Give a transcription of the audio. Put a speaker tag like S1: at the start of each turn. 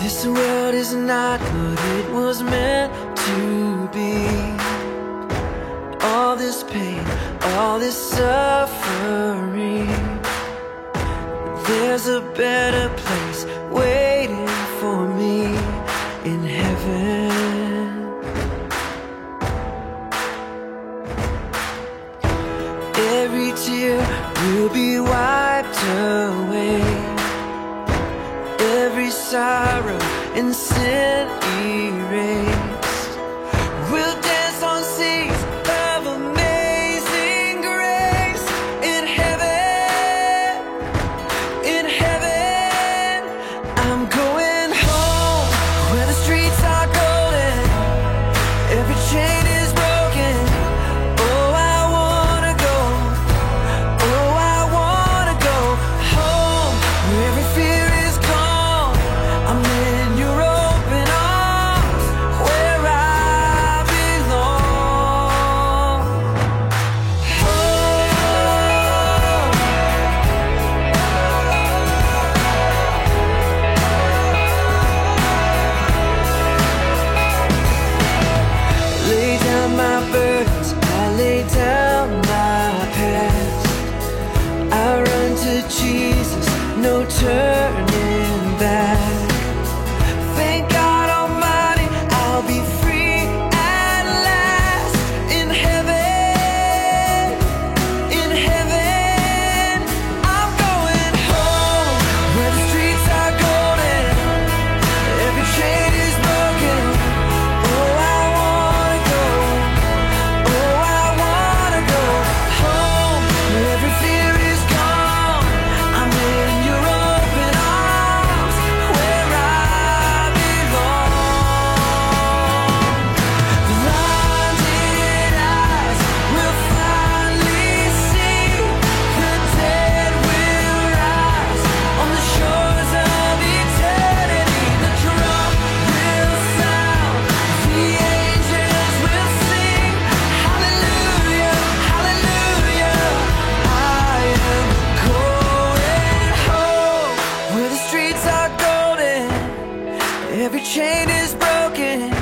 S1: This world is not what it was meant to be. All this pain, all this suffering, there's a better place waiting for me in heaven. Every tear will be wiped away, every sorrow and sin erased. We'll dance on seas of amazing grace in heaven, in heaven. I'm going home where the streets are golden, every chain is broken. Oh, I wanna go, oh, I wanna go home where every fear is gone. I'm in your open arms where I belong. Lay down my burdens, I lay down my past. I run to Jesus, no turning back. Thank God Almighty, I'll be free at last in heaven, in heaven. I'm going home where the streets are golden, every chain is broken. Oh, I wanna go, oh, I wanna go home where every fear is gone. I'm in your open arms where I belong. Blinded eyes will finally see, the dead will rise on the shores of eternity. The drum will sound, the angels will sing, hallelujah, hallelujah. I am going home where the streets are golden, every chain is broken.